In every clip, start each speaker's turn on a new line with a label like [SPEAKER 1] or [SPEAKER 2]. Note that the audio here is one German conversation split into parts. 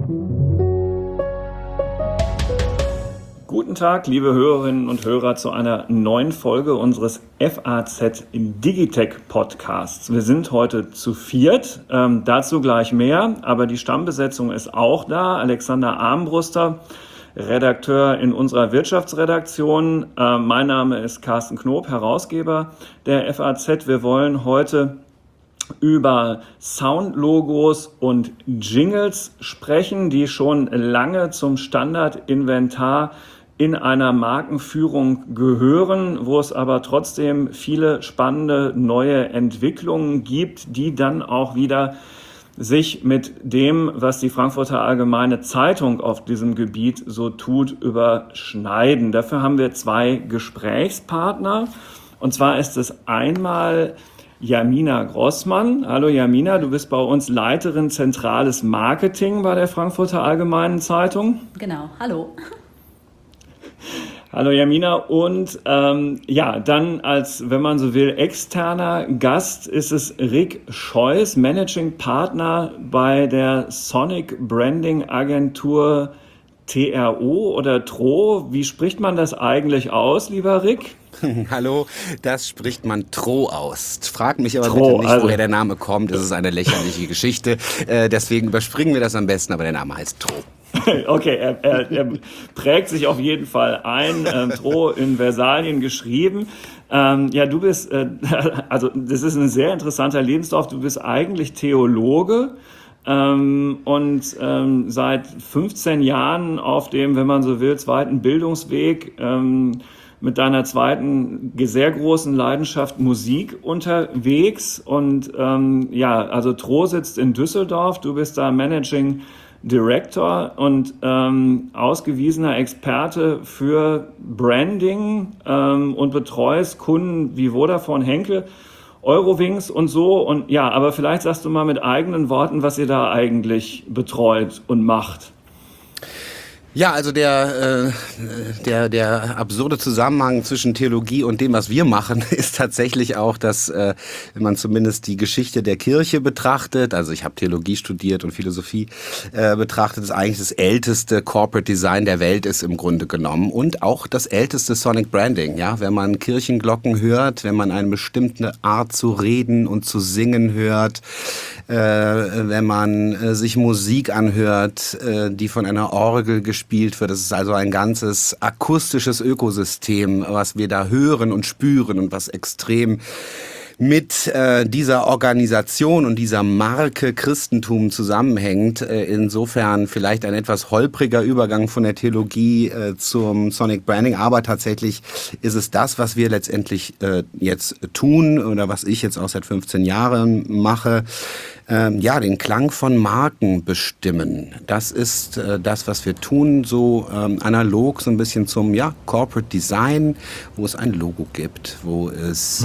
[SPEAKER 1] Guten Tag, liebe Hörerinnen und Hörer, zu einer neuen Folge unseres FAZ Digitech Podcasts. Wir sind heute zu viert, dazu gleich mehr, aber die Stammbesetzung ist auch da. Alexander Armbruster, Redakteur in unserer Wirtschaftsredaktion. Mein Name ist Carsten Knob, Herausgeber der FAZ. Wir wollen heute über Soundlogos und Jingles sprechen, die schon lange zum Standardinventar in einer Markenführung gehören, wo es aber trotzdem viele spannende neue Entwicklungen gibt, die dann auch wieder sich mit dem, was die Frankfurter Allgemeine Zeitung auf diesem Gebiet so tut, überschneiden. Dafür haben wir zwei Gesprächspartner. Und zwar ist es einmal Jamina Grossmann. Hallo Jamina, du bist bei uns Leiterin Zentrales Marketing bei der Frankfurter Allgemeinen Zeitung.
[SPEAKER 2] Genau, hallo.
[SPEAKER 1] Hallo Jamina, und dann als, wenn man so will, externer Gast ist es Rick Scheuß, Managing Partner bei der Sonic Branding Agentur TRO oder TRO. Wie spricht man das eigentlich aus, lieber Rick?
[SPEAKER 3] Hallo, das spricht man TRO aus. Frag mich aber bitte nicht, woher der Name kommt. Das ist eine lächerliche Geschichte. Deswegen überspringen wir das am besten, aber der Name heißt TRO.
[SPEAKER 1] Okay, er prägt sich auf jeden Fall ein. TRO in Versalien geschrieben. Du bist, das ist ein sehr interessanter Lebenslauf. Du bist eigentlich Theologe. Seit 15 Jahren auf dem, wenn man so will, zweiten Bildungsweg mit deiner zweiten sehr großen Leidenschaft Musik unterwegs. Und TRO sitzt in Düsseldorf, du bist da Managing Director und ausgewiesener Experte für Branding und betreust Kunden wie Vodafone, Henkel, Eurowings und so. Und ja, aber vielleicht sagst du mal mit eigenen Worten, was ihr da eigentlich betreut und macht.
[SPEAKER 3] Ja, also der absurde Zusammenhang zwischen Theologie und dem, was wir machen, ist tatsächlich auch, dass, wenn man zumindest die Geschichte der Kirche betrachtet, also ich habe Theologie studiert und Philosophie betrachtet, ist eigentlich das älteste Corporate Design der Welt ist im Grunde genommen und auch das älteste Sonic Branding. Ja, wenn man Kirchenglocken hört, wenn man eine bestimmte Art zu reden und zu singen hört, wenn man sich Musik anhört, die von einer Orgel gespielt wird. Das ist also ein ganzes akustisches Ökosystem, was wir da hören und spüren und was extrem mit dieser Organisation und dieser Marke Christentum zusammenhängt. Insofern vielleicht ein etwas holpriger Übergang von der Theologie zum Sonic Branding, aber tatsächlich ist es das, was wir letztendlich jetzt tun oder was ich jetzt auch seit 15 Jahren mache. Den Klang von Marken bestimmen. Das ist das, was wir tun, so analog so ein bisschen zum Corporate Design, wo es ein Logo gibt, wo es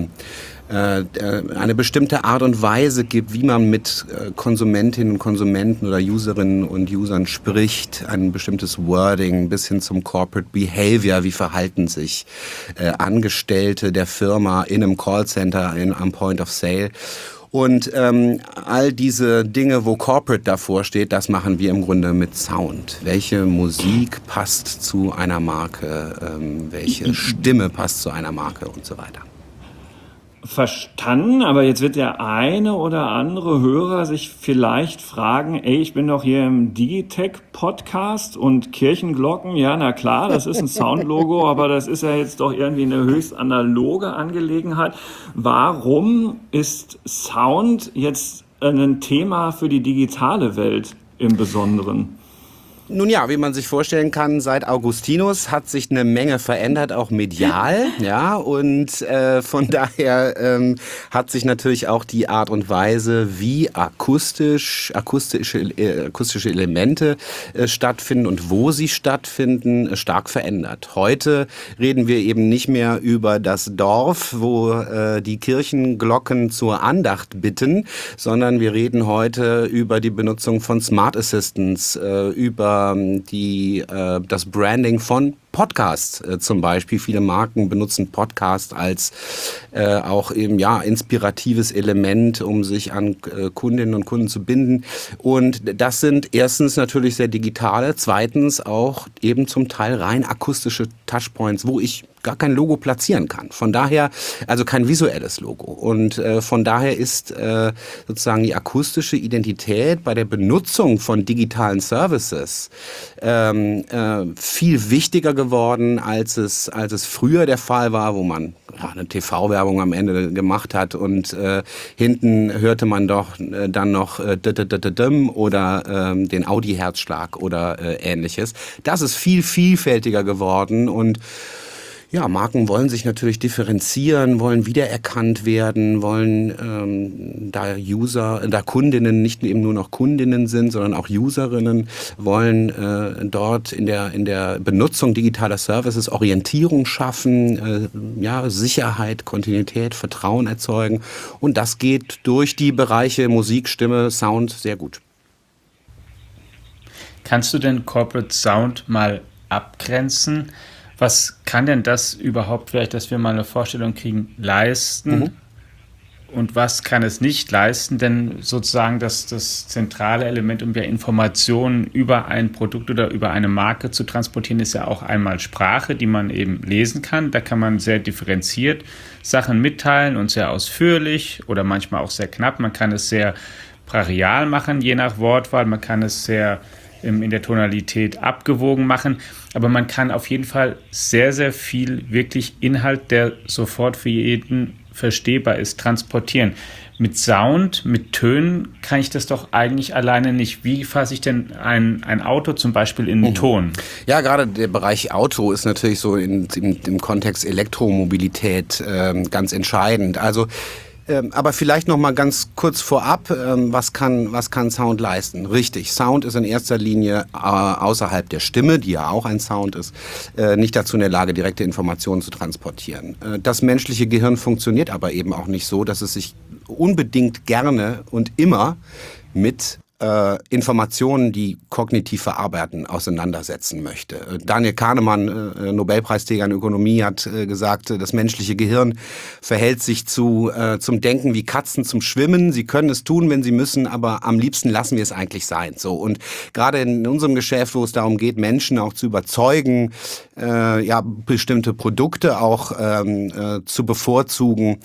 [SPEAKER 3] eine bestimmte Art und Weise gibt, wie man mit Konsumentinnen und Konsumenten oder Userinnen und Usern spricht, ein bestimmtes Wording bis hin zum Corporate Behavior, wie verhalten sich Angestellte der Firma in einem Callcenter, am Point of Sale. Und all diese Dinge, wo Corporate davor steht, das machen wir im Grunde mit Sound. Welche Musik passt zu einer Marke, welche Stimme passt zu einer Marke und so weiter.
[SPEAKER 1] Verstanden, aber jetzt wird der eine oder andere Hörer sich vielleicht fragen, ich bin doch hier im Digitech-Podcast und Kirchenglocken, ja, na klar, das ist ein Soundlogo, aber das ist ja jetzt doch irgendwie eine höchst analoge Angelegenheit. Warum ist Sound jetzt ein Thema für die digitale Welt im Besonderen?
[SPEAKER 3] Nun ja, wie man sich vorstellen kann, seit Augustinus hat sich eine Menge verändert, auch medial, ja, und von daher hat sich natürlich auch die Art und Weise, wie akustische Elemente stattfinden und wo sie stattfinden, stark verändert. Heute reden wir eben nicht mehr über das Dorf, wo die Kirchenglocken zur Andacht bitten, sondern wir reden heute über die Benutzung von Smart Assistants, über das Branding von Podcasts zum Beispiel. Viele Marken benutzen Podcast als auch eben inspiratives Element, um sich an Kundinnen und Kunden zu binden. Und das sind erstens natürlich sehr digitale, zweitens auch eben zum Teil rein akustische Touchpoints, wo ich gar kein Logo platzieren kann. Von daher, also kein visuelles Logo. Und von daher ist sozusagen die akustische Identität bei der Benutzung von digitalen Services viel wichtiger geworden, als es früher der Fall war, wo man eine TV-Werbung am Ende gemacht hat und hinten hörte man doch dann noch oder den Audi-Herzschlag oder ähnliches. Das ist viel vielfältiger geworden und ja, Marken wollen sich natürlich differenzieren, wollen wiedererkannt werden, wollen da Kundinnen nicht eben nur noch Kundinnen sind, sondern auch Userinnen, wollen dort in der Benutzung digitaler Services Orientierung schaffen, Sicherheit, Kontinuität, Vertrauen erzeugen. Und das geht durch die Bereiche Musik, Stimme, Sound sehr gut.
[SPEAKER 2] Kannst du denn Corporate Sound mal abgrenzen? Was kann denn das überhaupt, vielleicht, dass wir mal eine Vorstellung kriegen, leisten? Und was kann es nicht leisten? Denn sozusagen das zentrale Element, um ja Informationen über ein Produkt oder über eine Marke zu transportieren, ist ja auch einmal Sprache, die man eben lesen kann. Da kann man sehr differenziert Sachen mitteilen und sehr ausführlich oder manchmal auch sehr knapp. Man kann es sehr brachial machen, je nach Wortwahl. Man kann es sehr in der Tonalität abgewogen machen, aber man kann auf jeden Fall sehr, sehr viel wirklich Inhalt, der sofort für jeden verstehbar ist, transportieren. Mit Sound, mit Tönen kann ich das doch eigentlich alleine nicht. Wie fasse ich denn ein Auto zum Beispiel in den Ton?
[SPEAKER 3] Ja, gerade der Bereich Auto ist natürlich so im Kontext Elektromobilität ganz entscheidend. Also aber vielleicht noch mal ganz kurz vorab, was kann Sound leisten? Richtig, Sound ist in erster Linie außerhalb der Stimme, die ja auch ein Sound ist, nicht dazu in der Lage, direkte Informationen zu transportieren. Das menschliche Gehirn funktioniert aber eben auch nicht so, dass es sich unbedingt gerne und immer mit Informationen, die kognitiv verarbeiten, auseinandersetzen möchte. Daniel Kahnemann, Nobelpreisträger in Ökonomie, hat gesagt, das menschliche Gehirn verhält sich zum Denken wie Katzen zum Schwimmen. Sie können es tun, wenn sie müssen, aber am liebsten lassen wir es eigentlich sein. So, und gerade in unserem Geschäft, wo es darum geht, Menschen auch zu überzeugen, bestimmte Produkte auch zu bevorzugen,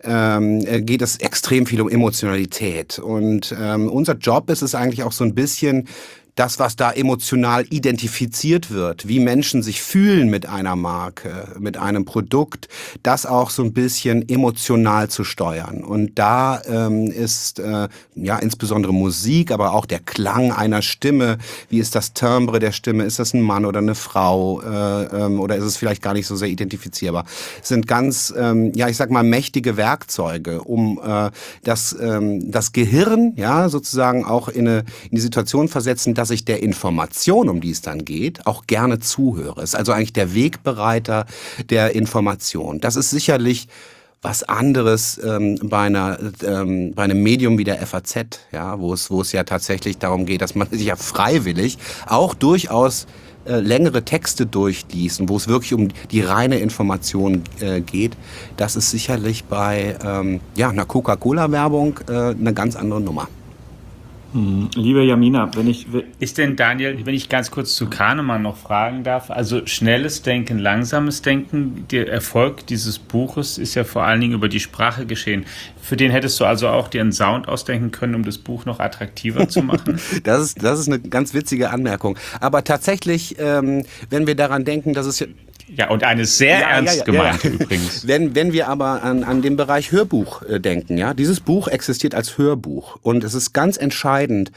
[SPEAKER 3] geht es extrem viel um Emotionalität. Und unser Job ist es eigentlich auch so ein bisschen, das, was da emotional identifiziert wird, wie Menschen sich fühlen mit einer Marke, mit einem Produkt, das auch so ein bisschen emotional zu steuern. Und da ist insbesondere Musik, aber auch der Klang einer Stimme, wie ist das Timbre der Stimme, ist das ein Mann oder eine Frau oder ist es vielleicht gar nicht so sehr identifizierbar. Es sind ganz, mächtige Werkzeuge, um das Gehirn sozusagen auch in die Situation versetzen, dass ich der Information, um die es dann geht, auch gerne zuhöre. Es ist also eigentlich der Wegbereiter der Information. Das ist sicherlich was anderes bei einem Medium wie der FAZ, wo es ja tatsächlich darum geht, dass man sich ja freiwillig auch durchaus längere Texte durchliest und wo es wirklich um die reine Information geht. Das ist sicherlich bei einer Coca-Cola-Werbung eine ganz andere Nummer.
[SPEAKER 1] Liebe Jamina,
[SPEAKER 2] Ist denn, Daniel, wenn ich ganz kurz zu Kahnemann noch fragen darf, also schnelles Denken, langsames Denken, der Erfolg dieses Buches ist ja vor allen Dingen über die Sprache geschehen. Für den hättest du also auch dir einen Sound ausdenken können, um das Buch noch attraktiver zu machen?
[SPEAKER 3] Das ist eine ganz witzige Anmerkung. Aber tatsächlich, wenn wir daran denken, dass es
[SPEAKER 2] ja, und eine sehr ernst gemeinte übrigens.
[SPEAKER 3] Wenn wir aber an den Bereich Hörbuch denken, dieses Buch existiert als Hörbuch und es ist ganz entscheidend,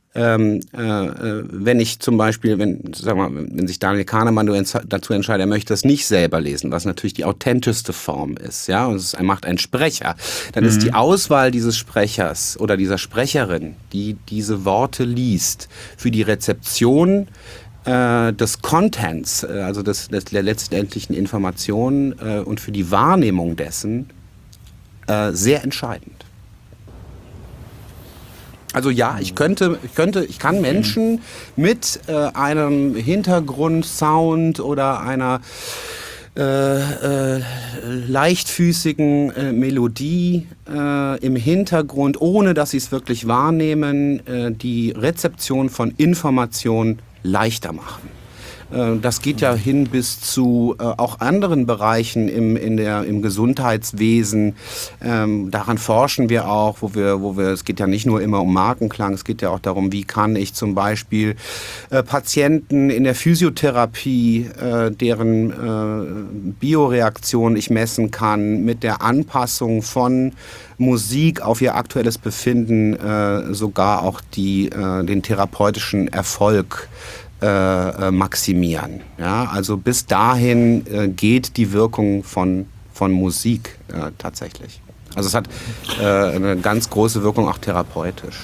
[SPEAKER 3] wenn ich zum Beispiel, wenn sich Daniel Kahnemann dazu entscheidet, er möchte das nicht selber lesen, was natürlich die authentischste Form ist, und er macht einen Sprecher, dann ist die Auswahl dieses Sprechers oder dieser Sprecherin, die diese Worte liest, für die Rezeption des Contents, also der letztendlichen Informationen und für die Wahrnehmung dessen sehr entscheidend. Also ja, ich kann Menschen mit einem Hintergrundsound oder einer leichtfüßigen Melodie im Hintergrund, ohne dass sie es wirklich wahrnehmen, die Rezeption von Informationen leichter machen. Das geht ja hin bis zu auch anderen Bereichen im Gesundheitswesen. Daran forschen wir auch, wo wir, es geht ja nicht nur immer um Markenklang, es geht ja auch darum, wie kann ich zum Beispiel Patienten in der Physiotherapie, deren Bioreaktion ich messen kann, mit der Anpassung von Musik auf ihr aktuelles Befinden sogar auch den therapeutischen Erfolg maximieren. Ja, also bis dahin geht die Wirkung von Musik tatsächlich. Also es hat eine ganz große Wirkung auch therapeutisch.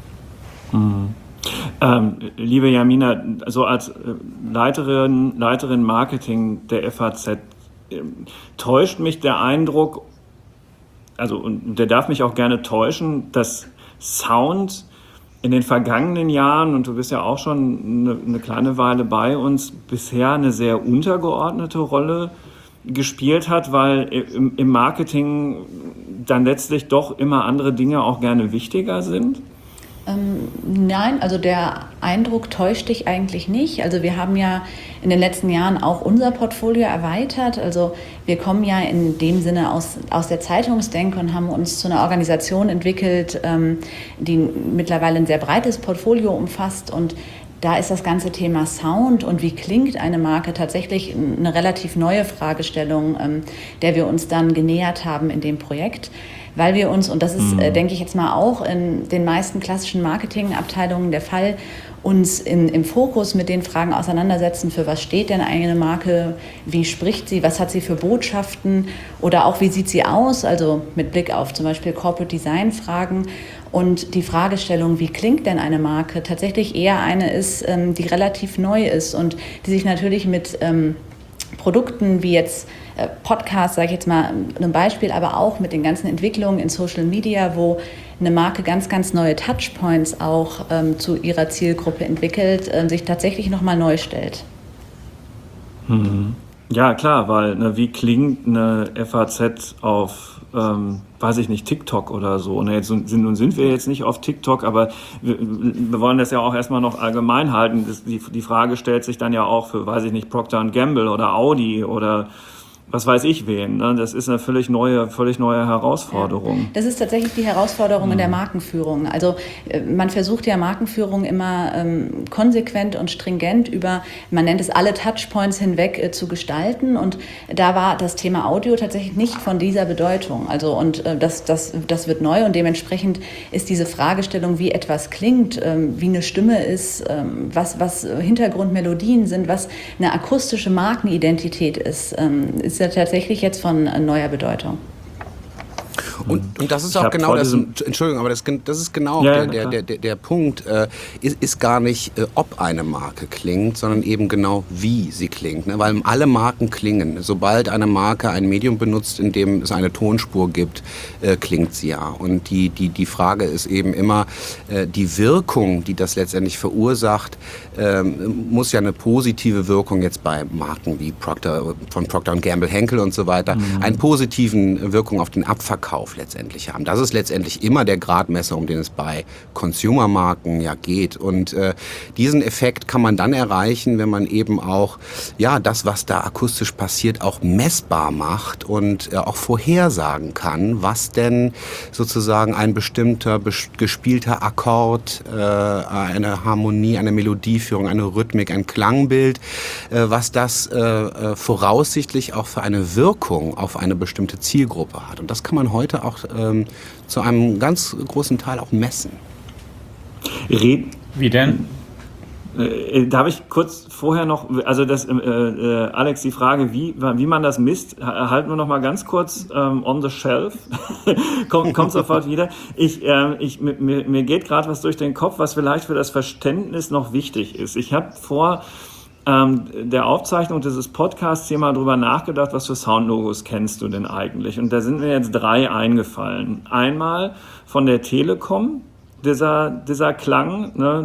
[SPEAKER 1] Liebe Jamina, so als Leiterin Marketing der FAZ, täuscht mich der Eindruck, also und der darf mich auch gerne täuschen, dass Sound in den vergangenen Jahren, und du bist ja auch schon eine kleine Weile bei uns, bisher eine sehr untergeordnete Rolle gespielt hat, weil im Marketing dann letztlich doch immer andere Dinge auch gerne wichtiger sind?
[SPEAKER 4] Nein, also der Eindruck täuscht dich eigentlich nicht. Also wir haben ja in den letzten Jahren auch unser Portfolio erweitert. Also wir kommen ja in dem Sinne aus der Zeitungsdenke und haben uns zu einer Organisation entwickelt, die mittlerweile ein sehr breites Portfolio umfasst. Und da ist das ganze Thema Sound und wie klingt eine Marke tatsächlich eine relativ neue Fragestellung, der wir uns dann genähert haben in dem Projekt. Weil wir uns, und das ist, denke ich jetzt mal auch in den meisten klassischen Marketingabteilungen der Fall, uns im Fokus mit den Fragen auseinandersetzen, für was steht denn eine Marke, wie spricht sie, was hat sie für Botschaften oder auch wie sieht sie aus, also mit Blick auf zum Beispiel Corporate Design Fragen. Und die Fragestellung, wie klingt denn eine Marke, tatsächlich eher eine ist, die relativ neu ist und die sich natürlich mit Produkten wie jetzt Podcast, sage ich jetzt mal ein Beispiel, aber auch mit den ganzen Entwicklungen in Social Media, wo eine Marke ganz, ganz neue Touchpoints auch zu ihrer Zielgruppe entwickelt, sich tatsächlich nochmal neu stellt.
[SPEAKER 1] Ja, klar, weil wie klingt eine FAZ auf, weiß ich nicht, TikTok oder so. Nun sind wir jetzt nicht auf TikTok, aber wir wollen das ja auch erstmal noch allgemein halten. Die Frage stellt sich dann ja auch für, weiß ich nicht, Procter & Gamble oder Audi oder was weiß ich wen. Ne? Das ist eine völlig neue Herausforderung.
[SPEAKER 4] Ja, das ist tatsächlich die Herausforderung in der Markenführung. Also man versucht ja Markenführung immer konsequent und stringent über, man nennt es alle Touchpoints hinweg zu gestalten. Und da war das Thema Audio tatsächlich nicht von dieser Bedeutung. Also und das wird neu und dementsprechend ist diese Fragestellung, wie etwas klingt, wie eine Stimme ist, was Hintergrundmelodien sind, was eine akustische Markenidentität ist ja tatsächlich jetzt von neuer Bedeutung.
[SPEAKER 3] Und das ist auch genau das, Entschuldigung, aber das ist genau der Punkt, ist gar nicht, ob eine Marke klingt, sondern eben genau, wie sie klingt. Ne? Weil alle Marken klingen. Sobald eine Marke ein Medium benutzt, in dem es eine Tonspur gibt, klingt sie ja. Und die Frage ist eben immer, die Wirkung, die das letztendlich verursacht, muss ja eine positive Wirkung jetzt bei Marken wie von Procter & Gamble, Henkel und so weiter, einen positiven Wirkung auf den Abverkauf letztendlich haben. Das ist letztendlich immer der Gradmesser, um den es bei Consumermarken ja geht. Und diesen Effekt kann man dann erreichen, wenn man eben auch das, was da akustisch passiert, auch messbar macht und auch vorhersagen kann, was denn sozusagen ein bestimmter gespielter Akkord, eine Harmonie, eine Melodieführung, eine Rhythmik, ein Klangbild, was das voraussichtlich auch für eine Wirkung auf eine bestimmte Zielgruppe hat. Und das kann man heute auch zu einem ganz großen Teil auch messen.
[SPEAKER 2] Wie denn?
[SPEAKER 1] Darf ich kurz vorher noch, also Alex, die Frage, wie man das misst, halten wir noch mal ganz kurz on the shelf. kommt sofort wieder. Mir geht gerade was durch den Kopf, was vielleicht für das Verständnis noch wichtig ist. Ich habe vor der Aufzeichnung dieses Podcasts hier mal drüber nachgedacht, was für Soundlogos kennst du denn eigentlich? Und da sind mir jetzt 3 eingefallen. Einmal von der Telekom, dieser Klang, ne,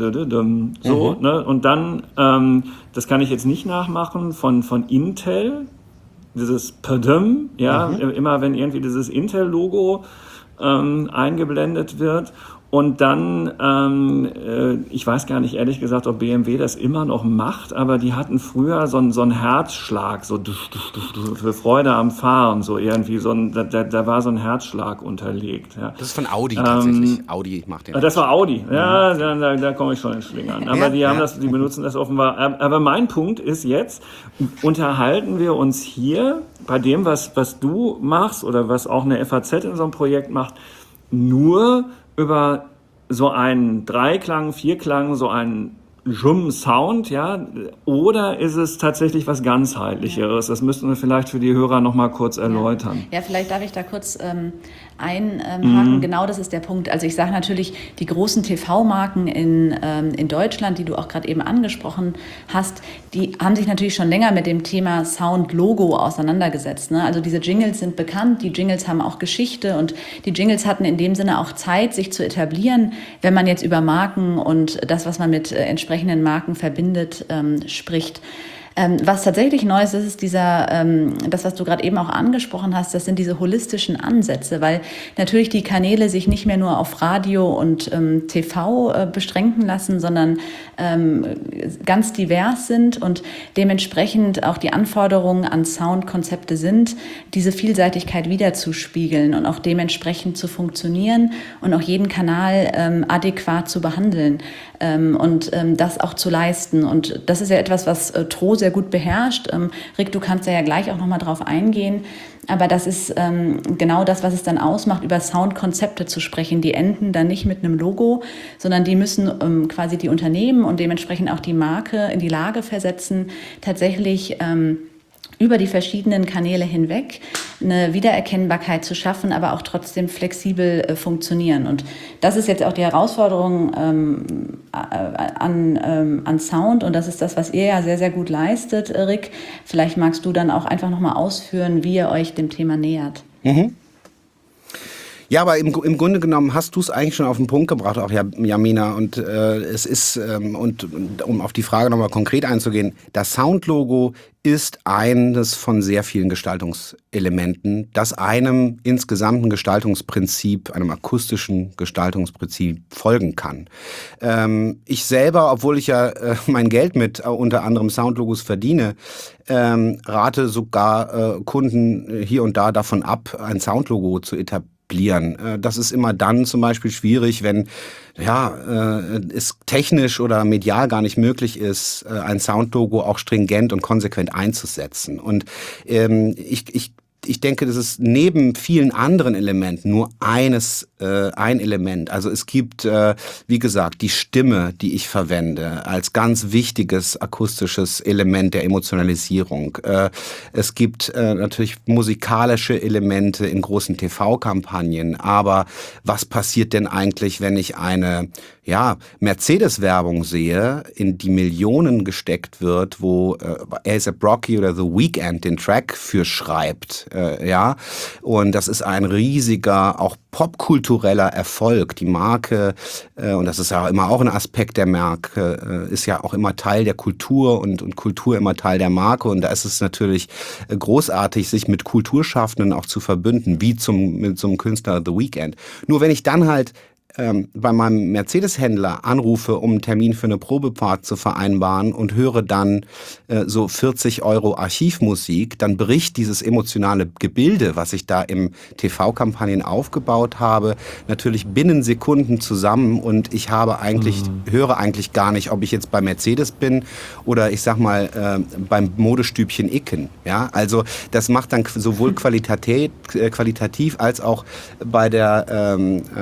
[SPEAKER 1] so, ne, und dann, das kann ich jetzt nicht nachmachen, von Intel, dieses Padum, ja, immer wenn irgendwie dieses Intel-Logo eingeblendet wird. Und dann, ich weiß gar nicht ehrlich gesagt, ob BMW das immer noch macht, aber die hatten früher so einen Herzschlag, so für Freude am Fahren, so irgendwie, da war so ein Herzschlag unterlegt. Ja.
[SPEAKER 3] Das ist von Audi tatsächlich. Audi macht den.
[SPEAKER 1] Das war Audi, ja, da komme ich schon ins Schlingern. Aber die benutzen das offenbar. Aber mein Punkt ist jetzt, unterhalten wir uns hier bei dem, was du machst oder was auch eine FAZ in so einem Projekt macht, nur über so einen Dreiklang, Vierklang, so einen Sound, ja, oder ist es tatsächlich was ganzheitlicheres? Das müssten wir vielleicht für die Hörer noch mal kurz erläutern.
[SPEAKER 4] Ja, vielleicht darf ich da kurz einhaken. Genau, das ist der Punkt. Also ich sage natürlich, die großen TV-Marken in Deutschland, die du auch gerade eben angesprochen hast, die haben sich natürlich schon länger mit dem Thema Sound-Logo auseinandergesetzt. Ne? Also diese Jingles sind bekannt, die Jingles haben auch Geschichte und die Jingles hatten in dem Sinne auch Zeit, sich zu etablieren, wenn man jetzt über Marken und das, was man mit entsprechenden Marken verbindet, spricht. Was tatsächlich neu ist, ist das, was du gerade eben auch angesprochen hast, das sind diese holistischen Ansätze, weil natürlich die Kanäle sich nicht mehr nur auf Radio und TV beschränken lassen, sondern ganz divers sind und dementsprechend auch die Anforderungen an Soundkonzepte sind, diese Vielseitigkeit wiederzuspiegeln und auch dementsprechend zu funktionieren und auch jeden Kanal adäquat zu behandeln und das auch zu leisten. Und das ist ja etwas, was Tro sehr gut beherrscht. Rick, du kannst ja gleich auch nochmal drauf eingehen. Aber das ist genau das, was es dann ausmacht, über Soundkonzepte zu sprechen. Die enden dann nicht mit einem Logo, sondern die müssen quasi die Unternehmen und dementsprechend auch die Marke in die Lage versetzen, tatsächlich über die verschiedenen Kanäle hinweg eine Wiedererkennbarkeit zu schaffen, aber auch trotzdem flexibel funktionieren. Und das ist jetzt auch die Herausforderung an Sound und das ist das, was ihr ja sehr, sehr gut leistet, Rick. Vielleicht magst du dann auch einfach nochmal ausführen, wie ihr euch dem Thema nähert.
[SPEAKER 3] Mhm. Ja, aber im Grunde genommen hast du es eigentlich schon auf den Punkt gebracht, auch Jamina. Und es ist, und um auf die Frage nochmal konkret einzugehen, das Soundlogo ist eines von sehr vielen Gestaltungselementen, das einem insgesamten Gestaltungsprinzip, einem akustischen Gestaltungsprinzip folgen kann. Ich selber, obwohl ich ja mein Geld mit unter anderem Soundlogos verdiene, rate sogar Kunden hier und da davon ab, ein Soundlogo zu etablieren. Das ist immer dann zum Beispiel schwierig, wenn es technisch oder medial gar nicht möglich ist, ein Soundlogo auch stringent und konsequent einzusetzen. Und ich denke, das ist neben vielen anderen Elementen nur ein Element. Also es gibt, wie gesagt, die Stimme, die ich verwende, als ganz wichtiges akustisches Element der Emotionalisierung. Es gibt natürlich musikalische Elemente in großen TV-Kampagnen. Aber was passiert denn eigentlich, wenn ich eine Mercedes-Werbung sehe, in die Millionen gesteckt wird, wo A$AP Rocky oder The Weeknd den Track für schreibt, und das ist ein riesiger, auch popkultureller Erfolg. Die Marke, und das ist ja immer auch ein Aspekt der Marke, ist ja auch immer Teil der Kultur und Kultur immer Teil der Marke. Und da ist es natürlich großartig, sich mit Kulturschaffenden auch zu verbünden, wie mit so einem Künstler The Weeknd. Nur wenn ich dann halt bei meinem Mercedes-Händler anrufe, um einen Termin für eine Probefahrt zu vereinbaren und höre dann so 40 € Archivmusik, dann bricht dieses emotionale Gebilde, was ich da im TV-Kampagnen aufgebaut habe, natürlich binnen Sekunden zusammen und ich höre eigentlich gar nicht, ob ich jetzt bei Mercedes bin oder ich sag mal beim Modestübchen Icken. Ja, also das macht dann sowohl qualitativ als auch bei der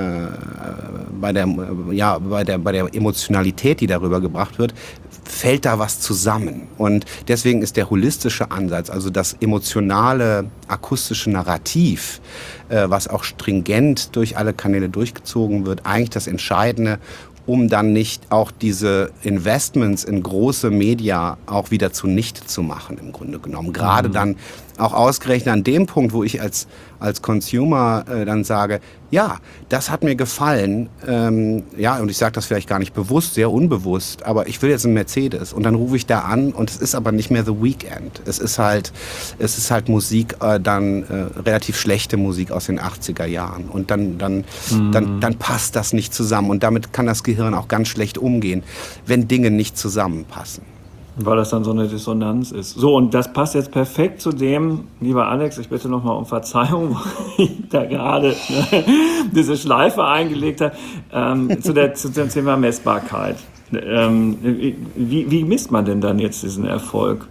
[SPEAKER 3] Emotionalität, die darüber gebracht wird, fällt da was zusammen. Und deswegen ist der holistische Ansatz, also das emotionale, akustische Narrativ, was auch stringent durch alle Kanäle durchgezogen wird, eigentlich das Entscheidende, um dann nicht auch diese Investments in große Media auch wieder zunichte zu machen, im Grunde genommen. Gerade dann, auch ausgerechnet an dem Punkt, wo ich als Consumer dann sage, ja, das hat mir gefallen, und ich sage das vielleicht gar nicht bewusst, sehr unbewusst, aber ich will jetzt einen Mercedes und dann rufe ich da an und es ist aber nicht mehr The Weeknd. Es ist halt Musik, relativ schlechte Musik aus den 80er Jahren und dann passt das nicht zusammen und damit kann das Gehirn auch ganz schlecht umgehen, wenn Dinge nicht zusammenpassen.
[SPEAKER 1] Weil das dann so eine Dissonanz ist. So, und das passt jetzt perfekt zu dem, lieber Alex, ich bitte nochmal um Verzeihung, weil ich da gerade diese Schleife eingelegt habe, zu dem Thema Messbarkeit. Wie misst man denn dann jetzt diesen Erfolg?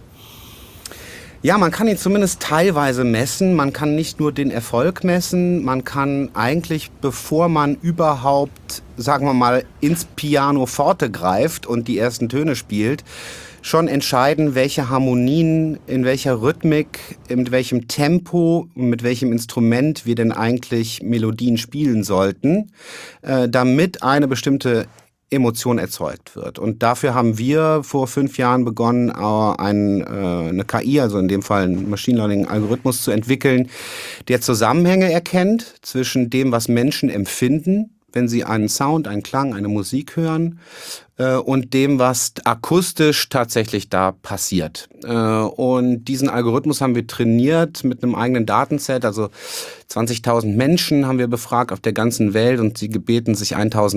[SPEAKER 3] Ja, man kann ihn zumindest teilweise messen. Man kann nicht nur den Erfolg messen. Man kann eigentlich, bevor man überhaupt, sagen wir mal, ins Pianoforte greift und die ersten Töne spielt, schon entscheiden, welche Harmonien, in welcher Rhythmik, in welchem Tempo, mit welchem Instrument wir denn eigentlich Melodien spielen sollten, damit eine bestimmte Emotion erzeugt wird. Und dafür haben wir vor 5 Jahren begonnen, eine KI, also in dem Fall einen Machine Learning-Algorithmus zu entwickeln, der Zusammenhänge erkennt zwischen dem, was Menschen empfinden, wenn sie einen Sound, einen Klang, eine Musik hören, und dem, was akustisch tatsächlich da passiert. Und diesen Algorithmus haben wir trainiert mit einem eigenen Datenset, also 20.000 Menschen haben wir befragt auf der ganzen Welt und sie gebeten, sich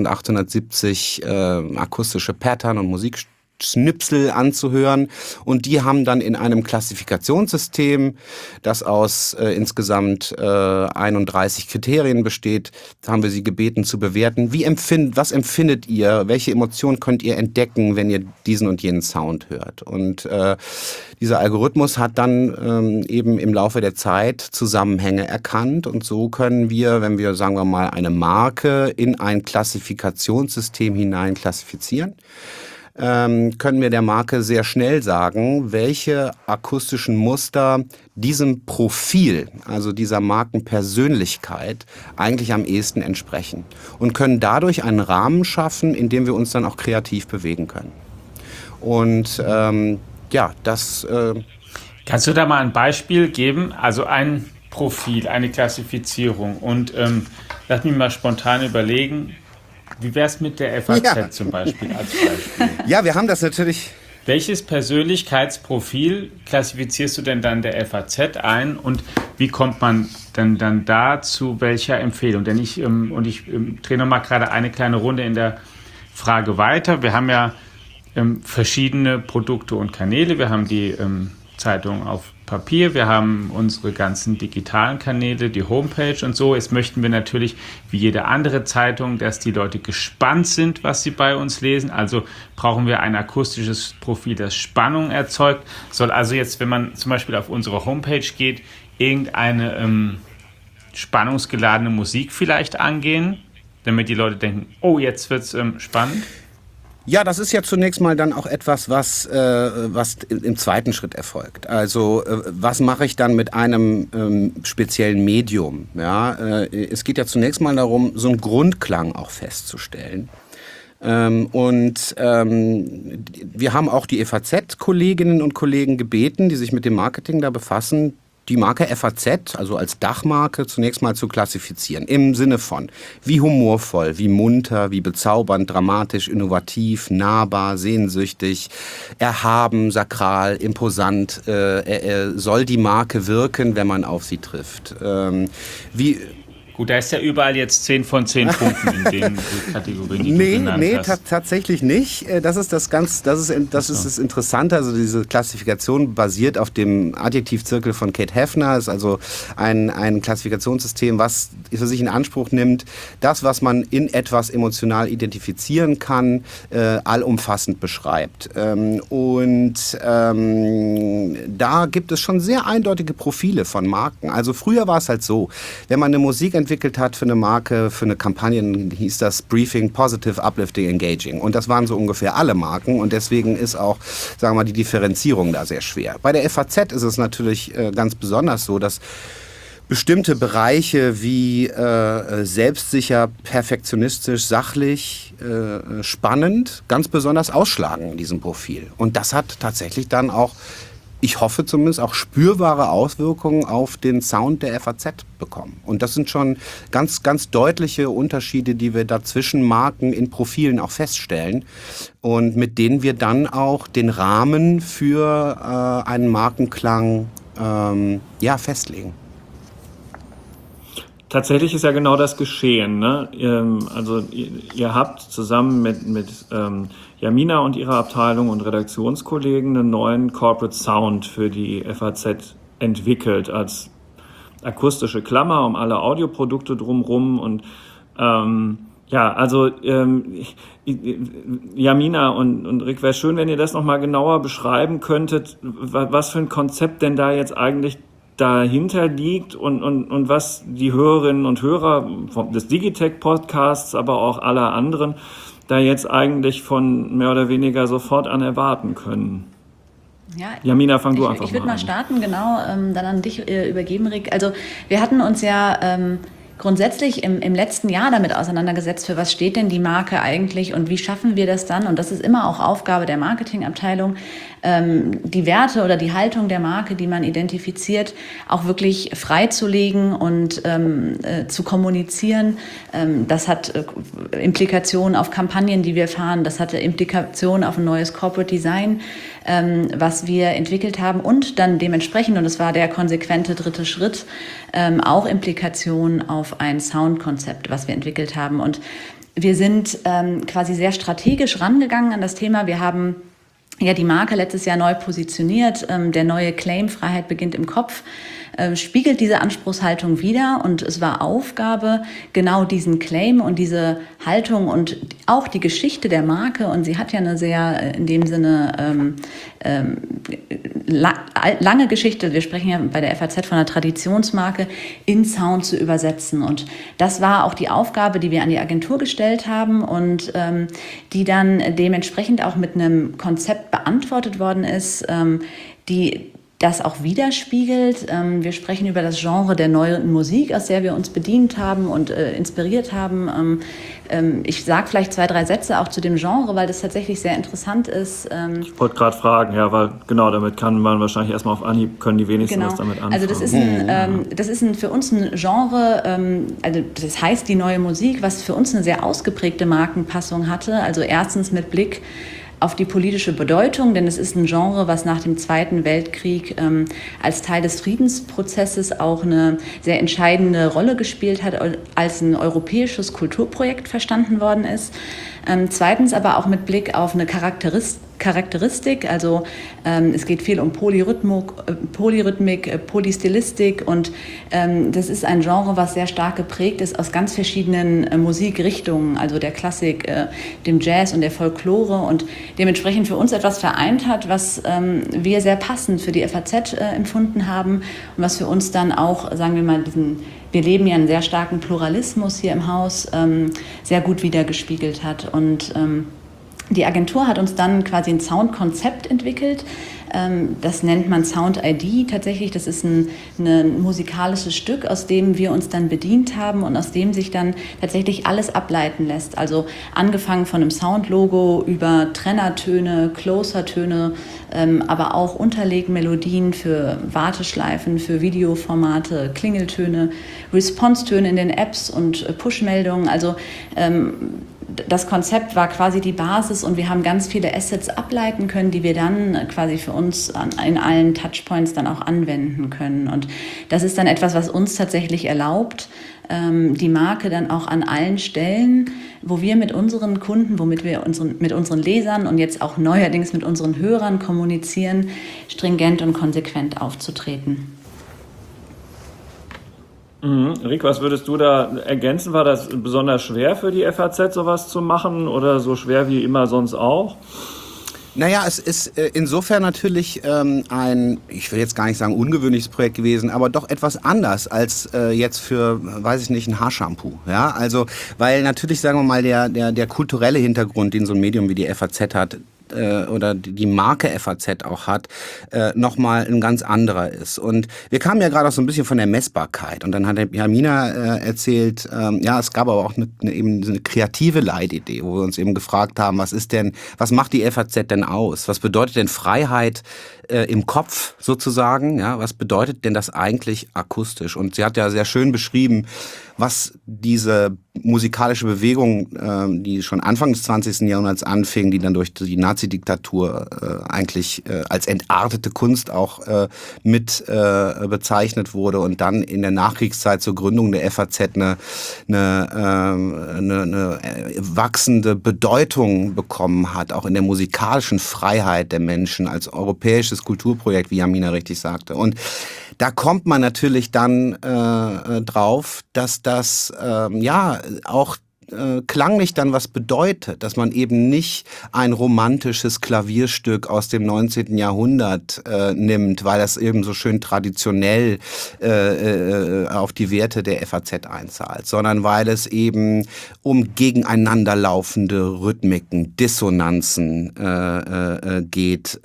[SPEAKER 3] 1.870 akustische Pattern und Musikschnipsel anzuhören und die haben dann in einem Klassifikationssystem, das aus insgesamt 31 Kriterien besteht, haben wir sie gebeten zu bewerten, was empfindet ihr, welche Emotionen könnt ihr entdecken, wenn ihr diesen und jenen Sound hört. Und dieser Algorithmus hat dann eben im Laufe der Zeit Zusammenhänge erkannt und so können wir, wenn wir, sagen wir mal, eine Marke in ein Klassifikationssystem hinein klassifizieren, können wir der Marke sehr schnell sagen, welche akustischen Muster diesem Profil, also dieser Markenpersönlichkeit, eigentlich am ehesten entsprechen. Und können dadurch einen Rahmen schaffen, in dem wir uns dann auch kreativ bewegen können. Und das...
[SPEAKER 2] Kannst du da mal ein Beispiel geben? Also ein Profil, eine Klassifizierung. Und lass mich mal spontan überlegen, wie wäre es mit der FAZ zum Beispiel als Beispiel?
[SPEAKER 3] Ja, wir haben das natürlich...
[SPEAKER 2] Welches Persönlichkeitsprofil klassifizierst du denn dann der FAZ ein und wie kommt man denn dann da zu welcher Empfehlung? Denn ich drehe noch mal gerade eine kleine Runde in der Frage weiter. Wir haben ja verschiedene Produkte und Kanäle. Wir haben die Zeitung auf Papier, wir haben unsere ganzen digitalen Kanäle, die Homepage und so. Jetzt möchten wir natürlich, wie jede andere Zeitung, dass die Leute gespannt sind, was sie bei uns lesen. Also brauchen wir ein akustisches Profil, das Spannung erzeugt. Soll also jetzt, wenn man zum Beispiel auf unsere Homepage geht, irgendeine spannungsgeladene Musik vielleicht angehen, damit die Leute denken, oh, jetzt wird's spannend.
[SPEAKER 3] Ja, das ist ja zunächst mal dann auch etwas, was im zweiten Schritt erfolgt. Also was mache ich dann mit einem speziellen Medium? Ja, es geht ja zunächst mal darum, so einen Grundklang auch festzustellen. Wir haben auch die FAZ-Kolleginnen und Kollegen gebeten, die sich mit dem Marketing da befassen, die Marke FAZ, also als Dachmarke, zunächst mal zu klassifizieren. Im Sinne von, wie humorvoll, wie munter, wie bezaubernd, dramatisch, innovativ, nahbar, sehnsüchtig, erhaben, sakral, imposant soll die Marke wirken, wenn man auf sie trifft.
[SPEAKER 2] Gut, da ist ja überall jetzt 10 von 10 Punkten in den Kategorien, die du genannt hast.
[SPEAKER 3] Tatsächlich nicht. Das ist das Interessante. Also diese Klassifikation basiert auf dem Adjektivzirkel von Kate Heffner. Ist also ein Klassifikationssystem, was für sich in Anspruch nimmt, das, was man in etwas emotional identifizieren kann, allumfassend beschreibt. Da gibt es schon sehr eindeutige Profile von Marken. Also früher war es halt so, wenn man eine Musik entwickelt hat für eine Marke, für eine Kampagne, hieß das Briefing, Positive, Uplifting, Engaging. Und das waren so ungefähr alle Marken und deswegen ist auch, sagen wir mal, die Differenzierung da sehr schwer. Bei der FAZ ist es natürlich ganz besonders so, dass bestimmte Bereiche wie selbstsicher, perfektionistisch, sachlich, spannend ganz besonders ausschlagen in diesem Profil. Und das hat tatsächlich dann auch ich hoffe zumindest, auch spürbare Auswirkungen auf den Sound der FAZ bekommen. Und das sind schon ganz, ganz deutliche Unterschiede, die wir da zwischen Marken in Profilen auch feststellen und mit denen wir dann auch den Rahmen für einen Markenklang festlegen.
[SPEAKER 1] Tatsächlich ist ja genau das geschehen. Ne? Also ihr habt zusammen mit Jamina und ihrer Abteilung und Redaktionskollegen einen neuen Corporate Sound für die FAZ entwickelt als akustische Klammer um alle Audioprodukte drumherum. Und Jamina und Rick, wäre schön, wenn ihr das nochmal genauer beschreiben könntet, was für ein Konzept denn da jetzt eigentlich dahinter liegt und was die Hörerinnen und Hörer des Digitech-Podcasts, aber auch aller anderen, da jetzt eigentlich von mehr oder weniger sofort an erwarten können.
[SPEAKER 4] Ja,
[SPEAKER 1] Jamina, fang du einfach mal an.
[SPEAKER 4] Ich würde mal starten, genau, dann an dich übergeben, Rick. Also wir hatten uns ja grundsätzlich im letzten Jahr damit auseinandergesetzt, für was steht denn die Marke eigentlich und wie schaffen wir das dann? Und das ist immer auch Aufgabe der Marketingabteilung, die Werte oder die Haltung der Marke, die man identifiziert, auch wirklich freizulegen und zu kommunizieren. Das hat Implikationen auf Kampagnen, die wir fahren. Das hatte Implikationen auf ein neues Corporate Design, was wir entwickelt haben. Und dann dementsprechend, und das war der konsequente dritte Schritt, auch Implikationen auf ein Soundkonzept, was wir entwickelt haben. Und wir sind quasi sehr strategisch rangegangen an das Thema. Wir haben ja die Marke letztes Jahr neu positioniert. Der neue Claim Freiheit beginnt im Kopf spiegelt diese Anspruchshaltung wider. Und es war Aufgabe, genau diesen Claim und diese Haltung und auch die Geschichte der Marke, und sie hat ja eine sehr, in dem Sinne, lange Geschichte, wir sprechen ja bei der FAZ von einer Traditionsmarke, in Sound zu übersetzen. Und das war auch die Aufgabe, die wir an die Agentur gestellt haben und die dann dementsprechend auch mit einem Konzept beantwortet worden ist, die das auch widerspiegelt. Wir sprechen über das Genre der neuen Musik, aus der wir uns bedient haben und inspiriert haben. Ich sage vielleicht 2, 3 Sätze auch zu dem Genre, weil das tatsächlich sehr interessant ist.
[SPEAKER 1] Ich wollte gerade fragen, ja, weil genau, damit kann man wahrscheinlich erstmal auf Anhieb, können die wenigsten was damit anfangen.
[SPEAKER 4] Also das ist für uns ein Genre, also das heißt die neue Musik, was für uns eine sehr ausgeprägte Markenpassung hatte. Also erstens mit Blick auf die politische Bedeutung, denn es ist ein Genre, was nach dem Zweiten Weltkrieg als Teil des Friedensprozesses auch eine sehr entscheidende Rolle gespielt hat, als ein europäisches Kulturprojekt verstanden worden ist. Zweitens aber auch mit Blick auf eine Charakteristik, also es geht viel um Polyrhythmik, Polystilistik und das ist ein Genre, was sehr stark geprägt ist aus ganz verschiedenen Musikrichtungen, also der Klassik, dem Jazz und der Folklore und dementsprechend für uns etwas vereint hat, was wir sehr passend für die FAZ empfunden haben und was für uns dann auch, sagen wir mal, wir leben ja einen sehr starken Pluralismus hier im Haus, sehr gut wiedergespiegelt hat. Und die Agentur hat uns dann quasi ein Soundkonzept entwickelt. Das nennt man Sound ID tatsächlich. Das ist ein musikalisches Stück, aus dem wir uns dann bedient haben und aus dem sich dann tatsächlich alles ableiten lässt. Also angefangen von einem Soundlogo über Trennertöne, Closer-Töne, aber auch Unterlegmelodien für Warteschleifen, für Videoformate, Klingeltöne, Response-Töne in den Apps und Push-Meldungen. Also das Konzept war quasi die Basis und wir haben ganz viele Assets ableiten können, die wir dann quasi für uns in allen Touchpoints dann auch anwenden können. Und das ist dann etwas, was uns tatsächlich erlaubt, die Marke dann auch an allen Stellen, wo wir mit unseren Kunden, womit wir mit unseren Lesern und jetzt auch neuerdings mit unseren Hörern kommunizieren, stringent und konsequent aufzutreten.
[SPEAKER 1] Rick, was würdest du da ergänzen? War das besonders schwer für die FAZ, sowas zu machen oder so schwer wie immer sonst auch?
[SPEAKER 3] Naja, es ist insofern natürlich ich will jetzt gar nicht sagen ungewöhnliches Projekt gewesen, aber doch etwas anders als jetzt für, weiß ich nicht, ein Haarshampoo. Ja, also, weil natürlich, sagen wir mal, der kulturelle Hintergrund, den so ein Medium wie die FAZ hat, oder die Marke FAZ auch hat, nochmal ein ganz anderer ist. Und wir kamen ja gerade auch so ein bisschen von der Messbarkeit. Und dann hat Jamina erzählt, es gab aber auch eben eine kreative Leitidee, wo wir uns eben gefragt haben, was macht die FAZ denn aus? Was bedeutet denn Freiheit im Kopf sozusagen. Ja, was bedeutet denn das eigentlich akustisch? Und sie hat ja sehr schön beschrieben, was diese musikalische Bewegung, die schon Anfang des 20. Jahrhunderts anfing, die dann durch die Nazi-Diktatur eigentlich als entartete Kunst auch mit bezeichnet wurde und dann in der Nachkriegszeit zur Gründung der FAZ eine wachsende Bedeutung bekommen hat, auch in der musikalischen Freiheit der Menschen als europäisches Kulturprojekt, wie Jamina richtig sagte. Und da kommt man natürlich dann drauf, dass das auch klanglich dann was bedeutet, dass man eben nicht ein romantisches Klavierstück aus dem 19. Jahrhundert nimmt, weil das eben so schön traditionell auf die Werte der FAZ einzahlt, sondern weil es eben um gegeneinanderlaufende Rhythmiken, Dissonanzen geht.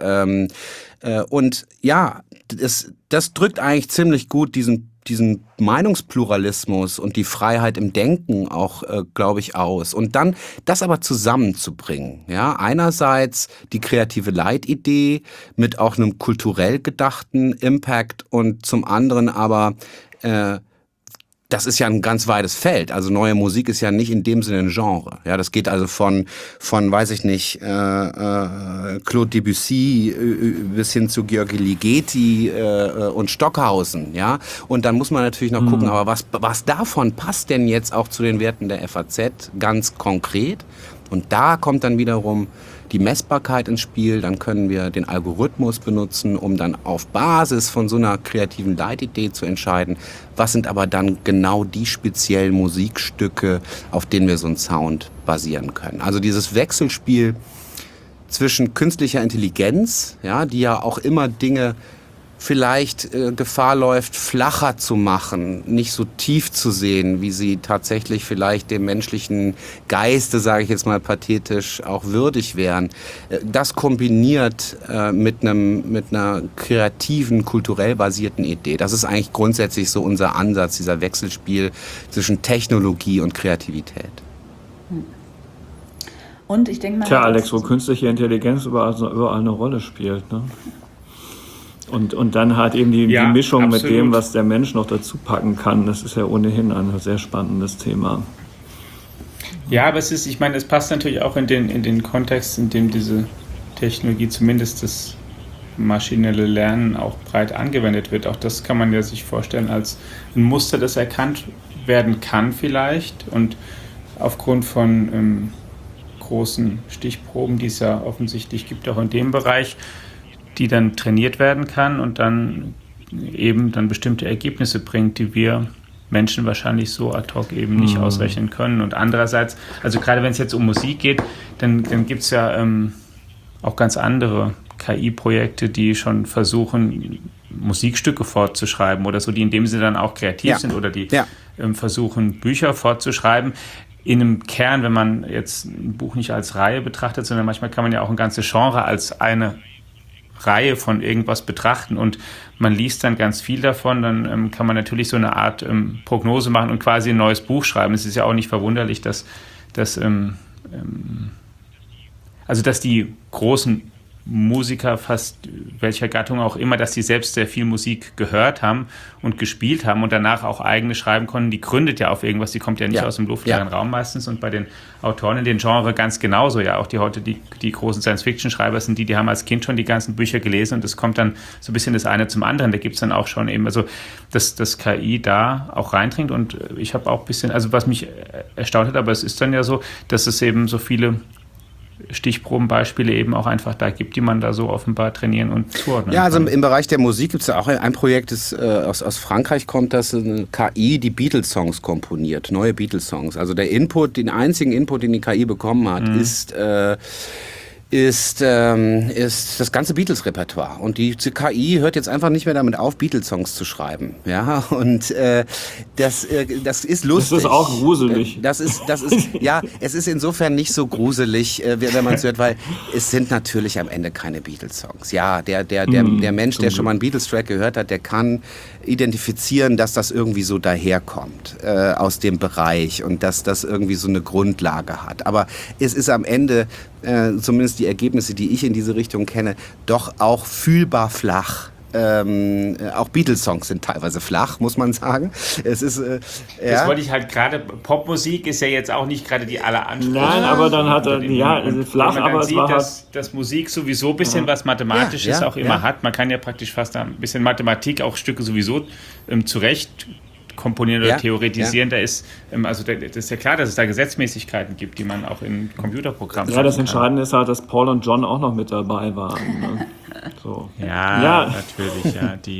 [SPEAKER 3] Und ja, das drückt eigentlich ziemlich gut diesen Meinungspluralismus und die Freiheit im Denken auch, glaube ich, aus. Und dann das aber zusammenzubringen. Ja, einerseits die kreative Leitidee mit auch einem kulturell gedachten Impact und zum anderen aber das ist ja ein ganz weites Feld. Also neue Musik ist ja nicht in dem Sinne ein Genre. Ja, das geht also von weiß ich nicht, Claude Debussy bis hin zu György Ligeti und Stockhausen. Ja, und dann muss man natürlich noch gucken, aber was davon passt denn jetzt auch zu den Werten der FAZ ganz konkret? Und da kommt dann wiederum die Messbarkeit ins Spiel, dann können wir den Algorithmus benutzen, um dann auf Basis von so einer kreativen Leitidee zu entscheiden, was sind aber dann genau die speziellen Musikstücke, auf denen wir so einen Sound basieren können. Also dieses Wechselspiel zwischen künstlicher Intelligenz, ja, die ja auch immer Dinge vielleicht Gefahr läuft, flacher zu machen, nicht so tief zu sehen, wie sie tatsächlich vielleicht dem menschlichen Geiste, sage ich jetzt mal pathetisch, auch würdig wären. Das kombiniert mit einer kreativen, kulturell basierten Idee. Das ist eigentlich grundsätzlich so unser Ansatz, dieser Wechselspiel zwischen Technologie und Kreativität.
[SPEAKER 4] Und ich denke mal...
[SPEAKER 1] Tja, Alex, wo künstliche Intelligenz überall eine Rolle spielt, ne? Und dann halt eben die Mischung absolut mit dem, was der Mensch noch dazu packen kann. Das ist ja ohnehin ein sehr spannendes Thema.
[SPEAKER 2] Ja, aber es passt natürlich auch in den Kontext, in dem diese Technologie, zumindest das maschinelle Lernen, auch breit angewendet wird. Auch das kann man ja sich vorstellen als ein Muster, das erkannt werden kann vielleicht. Und aufgrund von großen Stichproben, die es ja offensichtlich gibt, auch in dem Bereich, die dann trainiert werden kann und dann eben dann bestimmte Ergebnisse bringt, die wir Menschen wahrscheinlich so ad hoc eben nicht ausrechnen können. Und andererseits, also gerade wenn es jetzt um Musik geht, dann gibt es ja auch ganz andere KI-Projekte, die schon versuchen, Musikstücke fortzuschreiben oder so, die in dem Sinne dann auch kreativ sind oder die versuchen, Bücher fortzuschreiben. In einem Kern, wenn man jetzt ein Buch nicht als Reihe betrachtet, sondern manchmal kann man ja auch ein ganzes Genre als eine Reihe von irgendwas betrachten und man liest dann ganz viel davon, dann kann man natürlich so eine Art Prognose machen und quasi ein neues Buch schreiben. Es ist ja auch nicht verwunderlich, dass die großen Musiker fast welcher Gattung auch immer, dass die selbst sehr viel Musik gehört haben und gespielt haben und danach auch eigene schreiben konnten, die gründet ja auf irgendwas, die kommt ja nicht aus dem luftleeren Raum meistens und bei den Autoren in den Genre ganz genauso, ja, auch die heute die großen Science-Fiction-Schreiber sind die haben als Kind schon die ganzen Bücher gelesen und es kommt dann so ein bisschen das eine zum anderen, da gibt es dann auch schon eben, also dass KI da auch reindringt und ich habe auch ein bisschen, also was mich erstaunt hat, aber es ist dann ja so, dass es eben so viele Stichprobenbeispiele eben auch einfach da gibt, die man da so offenbar trainieren und zuordnen kann.
[SPEAKER 3] Ja, also im Bereich der Musik gibt es ja auch ein Projekt, das aus Frankreich kommt, dass eine KI die Beatles-Songs komponiert, neue Beatles-Songs. Also den einzigen Input, den die KI bekommen hat, ist das ganze Beatles-Repertoire. Und die KI hört jetzt einfach nicht mehr damit auf, Beatles-Songs zu schreiben. Ja, und das ist lustig.
[SPEAKER 1] Das ist auch gruselig.
[SPEAKER 3] Ja, es ist insofern nicht so gruselig, wenn man es hört, weil es sind natürlich am Ende keine Beatles-Songs. Ja, der Mensch, der schon mal einen Beatles-Track gehört hat, der kann identifizieren, dass das irgendwie so daherkommt aus dem Bereich und dass das irgendwie so eine Grundlage hat. Aber es ist am Ende zumindest die Ergebnisse, die ich in diese Richtung kenne, doch auch fühlbar flach. Auch Beatles-Songs sind teilweise flach, muss man sagen. Es ist,
[SPEAKER 2] Das wollte ich halt gerade, Popmusik ist ja jetzt auch nicht gerade die alleranspruchsvollste.
[SPEAKER 1] Nein, aber dann hat er, flach,
[SPEAKER 2] wenn man
[SPEAKER 1] aber
[SPEAKER 2] dann
[SPEAKER 1] es
[SPEAKER 2] sieht,
[SPEAKER 1] war
[SPEAKER 2] dass Musik sowieso ein bisschen was Mathematisches auch immer hat. Man kann ja praktisch fast ein bisschen Mathematik auch Stücke sowieso zurecht komponieren oder theoretisieren. Da ist, das ist ja klar, dass es da Gesetzmäßigkeiten gibt, die man auch in Computerprogrammen
[SPEAKER 1] das Entscheidende ist halt, dass Paul und John auch noch mit dabei waren. Ne? So.
[SPEAKER 2] Natürlich,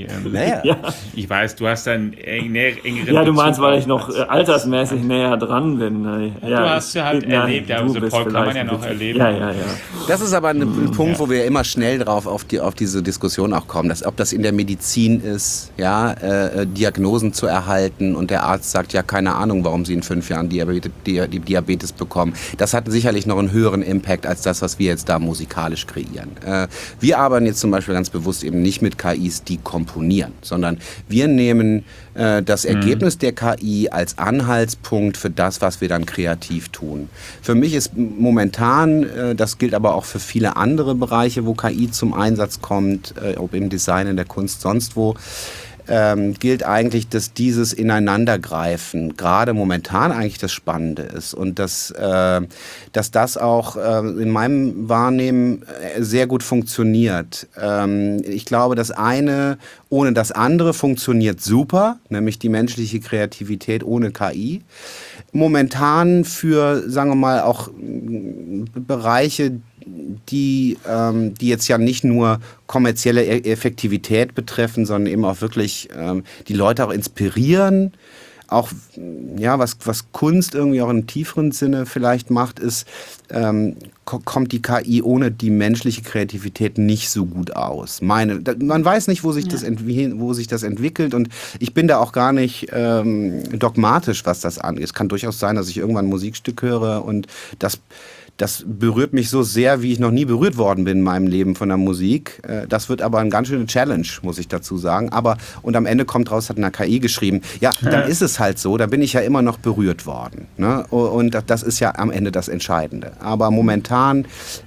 [SPEAKER 2] Ich weiß, du hast dann engeren
[SPEAKER 1] Ja, du meinst,
[SPEAKER 2] Bezug
[SPEAKER 1] weil ich noch altersmäßig näher dran bin. Ne?
[SPEAKER 2] Du hast ja halt erlebt, also Paul kann man ja noch erleben.
[SPEAKER 1] Ja.
[SPEAKER 3] Das ist aber ein Punkt, wo wir immer schnell drauf auf diese Diskussion auch kommen, ob das in der Medizin ist, Diagnosen zu erhalten und der Arzt sagt, ja, keine Ahnung, warum Sie in 5 Jahren Diabetes bekommen. Das hat sicherlich noch einen höheren Impact als das, was wir jetzt da musikalisch kreieren. Wir arbeiten jetzt zum Beispiel ganz bewusst eben nicht mit KIs, die komponieren, sondern wir nehmen das Ergebnis der KI als Anhaltspunkt für das, was wir dann kreativ tun. Für mich ist momentan, das gilt aber auch für viele andere Bereiche, wo KI zum Einsatz kommt, ob im Design, in der Kunst, sonst wo, gilt eigentlich, dass dieses Ineinandergreifen gerade momentan eigentlich das Spannende ist und dass das auch in meinem Wahrnehmen sehr gut funktioniert. Ich glaube, das eine ohne das andere funktioniert super, nämlich die menschliche Kreativität ohne KI. Momentan für, sagen wir mal, auch Bereiche, die jetzt ja nicht nur kommerzielle Effektivität betreffen, sondern eben auch wirklich die Leute auch inspirieren. Auch was Kunst irgendwie auch im tieferen Sinne vielleicht macht, ist, kommt die KI ohne die menschliche Kreativität nicht so gut aus. Man weiß nicht, wo sich das entwickelt und ich bin da auch gar nicht dogmatisch, was das angeht. Es kann durchaus sein, dass ich irgendwann ein Musikstück höre und das berührt mich so sehr, wie ich noch nie berührt worden bin in meinem Leben von der Musik. Das wird aber eine ganz schöne Challenge, muss ich dazu sagen. Und am Ende kommt raus, hat eine KI geschrieben. Ja, dann ist es halt so, da bin ich ja immer noch berührt worden. Ne? Und das ist ja am Ende das Entscheidende. Aber momentan,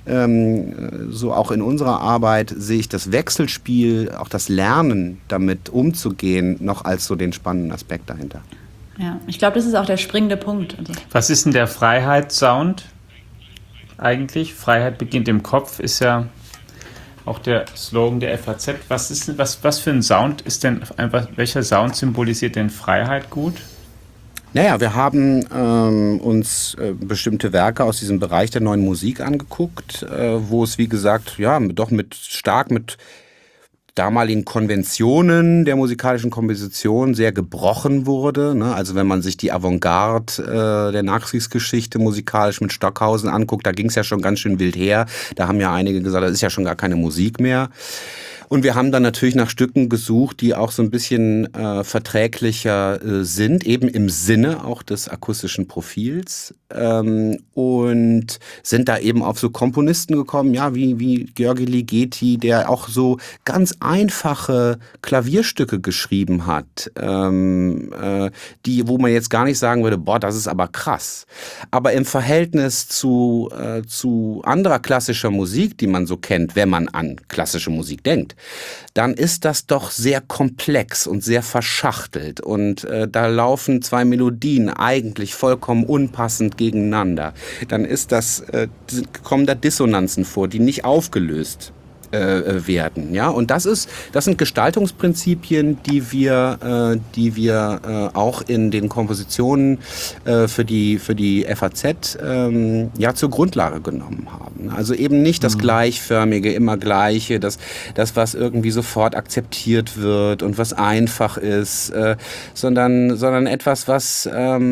[SPEAKER 3] so auch in unserer Arbeit, sehe ich das Wechselspiel, auch das Lernen damit umzugehen, noch als so den spannenden Aspekt dahinter.
[SPEAKER 4] Ja, ich glaube, das ist auch der springende Punkt. Also.
[SPEAKER 2] Was ist denn der Freiheitssound? Eigentlich. Freiheit beginnt im Kopf, ist ja auch der Slogan der FAZ. Was für ein Sound ist denn, welcher Sound symbolisiert denn Freiheit gut?
[SPEAKER 3] Naja, wir haben uns bestimmte Werke aus diesem Bereich der neuen Musik angeguckt, wo es, wie gesagt, doch mit damaligen Konventionen der musikalischen Komposition sehr gebrochen wurde. Ne? Also wenn man sich die Avantgarde der Nachkriegsgeschichte musikalisch mit Stockhausen anguckt, da ging es ja schon ganz schön wild her. Da haben ja einige gesagt, das ist ja schon gar keine Musik mehr. Und wir haben dann natürlich nach Stücken gesucht, die auch so ein bisschen verträglicher sind, eben im Sinne auch des akustischen Profils. Und sind da eben auf so Komponisten gekommen, wie György Ligeti, der auch so ganz einfache Klavierstücke geschrieben hat, wo man jetzt gar nicht sagen würde, boah, das ist aber krass. Aber im Verhältnis zu anderer klassischer Musik, die man so kennt, wenn man an klassische Musik denkt, dann ist das doch sehr komplex und sehr verschachtelt. Und da laufen zwei Melodien eigentlich vollkommen unpassend gegeneinander. Dann kommen da Dissonanzen vor, die nicht aufgelöst werden, ja, und das sind Gestaltungsprinzipien, die wir auch in den Kompositionen für die FAZ zur Grundlage genommen haben. Also eben nicht das Gleichförmige, immer Gleiche, das was irgendwie sofort akzeptiert wird und was einfach ist, sondern etwas, was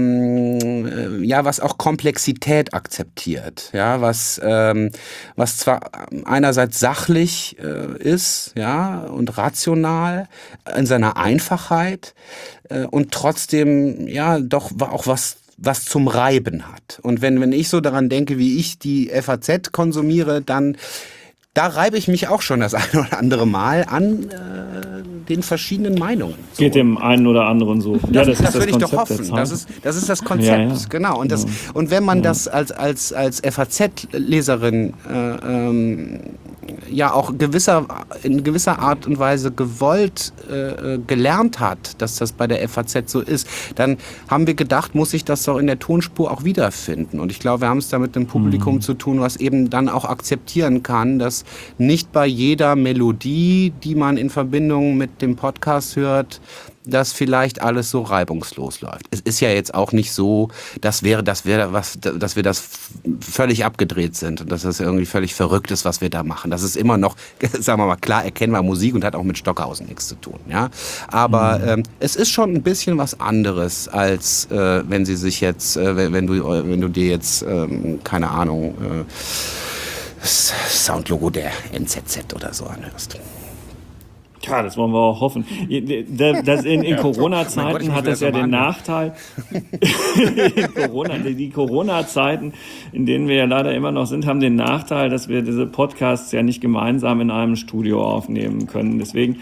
[SPEAKER 3] auch Komplexität akzeptiert, ja, was zwar einerseits sachlich ist, ja, und rational in seiner Einfachheit und trotzdem doch auch was zum Reiben hat. Und wenn ich so daran denke, wie ich die FAZ konsumiere, dann da reibe ich mich auch schon das eine oder andere Mal an den verschiedenen Meinungen. So.
[SPEAKER 1] Geht dem einen oder anderen so.
[SPEAKER 3] Das würde ich doch hoffen. Das ist das Konzept, genau. Und wenn man das als FAZ-Leserin ja auch in gewisser Art und Weise gewollt gelernt hat, dass das bei der FAZ so ist, dann haben wir gedacht, muss ich das doch in der Tonspur auch wiederfinden. Und ich glaube, wir haben es da mit einem Publikum zu tun, was eben dann auch akzeptieren kann, dass nicht bei jeder Melodie, die man in Verbindung mit dem Podcast hört, dass vielleicht alles so reibungslos läuft. Es ist ja jetzt auch nicht so, dass wir das völlig abgedreht sind und dass das irgendwie völlig verrückt ist, was wir da machen. Das ist immer noch, sagen wir mal, klar erkennbar Musik und hat auch mit Stockhausen nichts zu tun. Ja? Aber es ist schon ein bisschen was anderes, als wenn Sie sich jetzt, wenn du dir jetzt, keine Ahnung, Soundlogo der NZZ oder so anhörst.
[SPEAKER 1] Ja, das wollen wir auch hoffen. In Corona-Zeiten hat das ja den Nachteil, die Corona-Zeiten, in denen wir ja leider immer noch sind, haben den Nachteil, dass wir diese Podcasts ja nicht gemeinsam in einem Studio aufnehmen können. Deswegen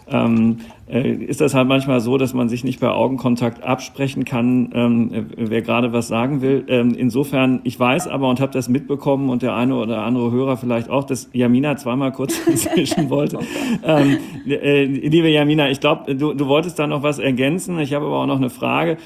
[SPEAKER 1] ist das halt manchmal so, dass man sich nicht bei Augenkontakt absprechen kann, wer gerade was sagen will. Insofern, ich weiß aber und habe das mitbekommen und der eine oder andere Hörer vielleicht auch, dass Jamina zweimal kurz inzwischen wollte. Liebe Jamina, ich glaube, du wolltest da noch was ergänzen. Ich habe aber auch noch eine Frage.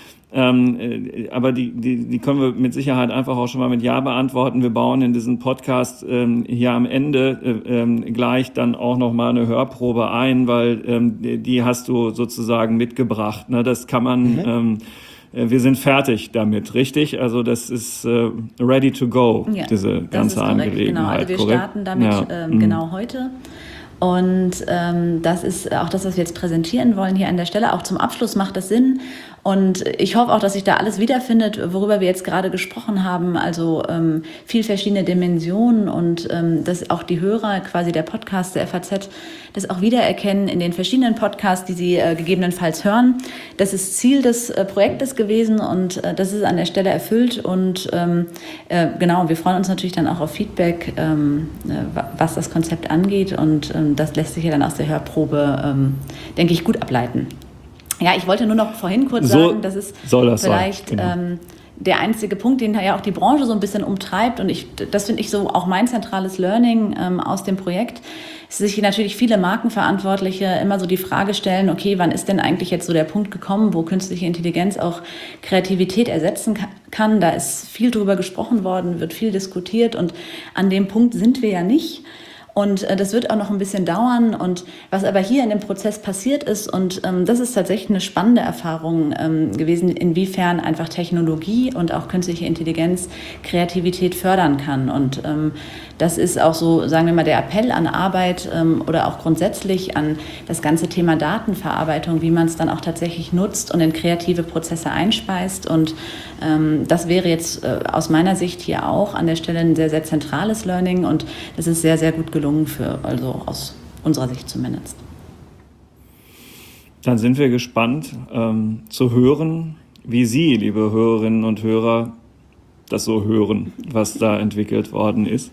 [SPEAKER 1] Aber die können wir mit Sicherheit einfach auch schon mal mit Ja beantworten. Wir bauen in diesen Podcast hier am Ende gleich dann auch noch mal eine Hörprobe ein, weil die hast du sozusagen mitgebracht. Ne? Das kann man, wir sind fertig damit, richtig? Also das ist ready to go,
[SPEAKER 4] ja,
[SPEAKER 1] diese ganze Angelegenheit.
[SPEAKER 4] Genau, also wir starten damit genau heute. Und das ist auch das, was wir jetzt präsentieren wollen hier an der Stelle. Auch zum Abschluss macht das Sinn. Und ich hoffe auch, dass sich da alles wiederfindet, worüber wir jetzt gerade gesprochen haben. Also viel verschiedene Dimensionen und dass auch die Hörer, quasi der Podcast der FAZ, das auch wiedererkennen in den verschiedenen Podcasts, die sie gegebenenfalls hören. Das ist Ziel des Projektes gewesen und das ist an der Stelle erfüllt. Und genau, wir freuen uns natürlich dann auch auf Feedback, was das Konzept angeht. Und das lässt sich ja dann aus der Hörprobe, denke ich, gut ableiten. Ja, ich wollte nur noch vorhin kurz sagen, das ist vielleicht der einzige Punkt, den ja auch die Branche so ein bisschen umtreibt. Und das finde ich so auch mein zentrales Learning aus dem Projekt, dass sich natürlich viele Markenverantwortliche immer so die Frage stellen, okay, wann ist denn eigentlich jetzt so der Punkt gekommen, wo künstliche Intelligenz auch Kreativität ersetzen kann? Da ist viel drüber gesprochen worden, wird viel diskutiert und an dem Punkt sind wir ja nicht. Und das wird auch noch ein bisschen dauern. Und was aber hier in dem Prozess passiert ist, und das ist tatsächlich eine spannende Erfahrung gewesen, inwiefern einfach Technologie und auch künstliche Intelligenz Kreativität fördern kann. Und das ist auch so, sagen wir mal, der Appell an Arbeit oder auch grundsätzlich an das ganze Thema Datenverarbeitung, wie man es dann auch tatsächlich nutzt und in kreative Prozesse einspeist. Und das wäre jetzt aus meiner Sicht hier auch an der Stelle ein sehr, sehr zentrales Learning. Und das ist sehr, sehr gut gelungen, also aus unserer Sicht zumindest.
[SPEAKER 1] Dann sind wir gespannt zu hören, wie Sie, liebe Hörerinnen und Hörer, das so hören, was da entwickelt worden ist.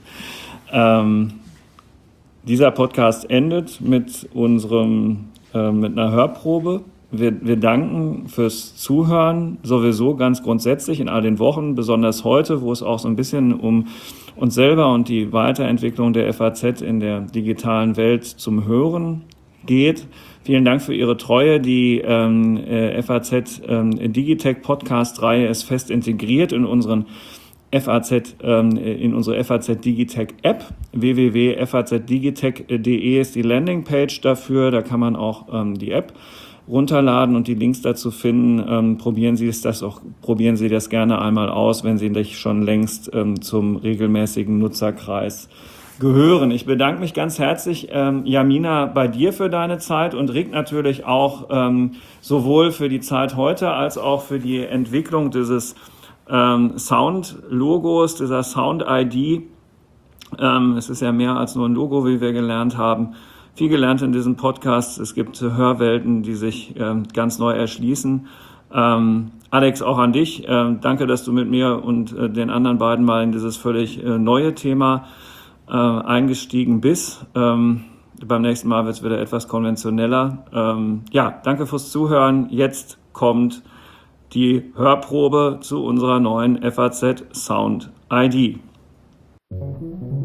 [SPEAKER 1] Dieser Podcast endet mit einer Hörprobe. Wir danken fürs Zuhören sowieso ganz grundsätzlich in all den Wochen, besonders heute, wo es auch so ein bisschen um uns selber und die Weiterentwicklung der FAZ in der digitalen Welt zum Hören geht. Vielen Dank für Ihre Treue. Die FAZ Digitech Podcast-Reihe ist fest integriert in unsere FAZ Digitech App. www.fazdigitech.de ist die Landingpage dafür. Da kann man auch die App runterladen und die Links dazu finden. Probieren Sie das gerne einmal aus, wenn Sie nicht schon längst zum regelmäßigen Nutzerkreis gehören. Ich bedanke mich ganz herzlich, Jamina, bei dir für deine Zeit und Rick natürlich auch sowohl für die Zeit heute als auch für die Entwicklung dieses Sound-Logos, dieser Sound-ID. Es ist ja mehr als nur ein Logo, wie wir gelernt haben. Viel gelernt in diesem Podcast. Es gibt Hörwelten, die sich ganz neu erschließen. Alex, auch an dich. Danke, dass du mit mir und den anderen beiden mal in dieses völlig neue Thema eingestiegen bist. Beim nächsten Mal wird es wieder etwas konventioneller. Danke fürs Zuhören. Jetzt kommt die Hörprobe zu unserer neuen FAZ Sound ID.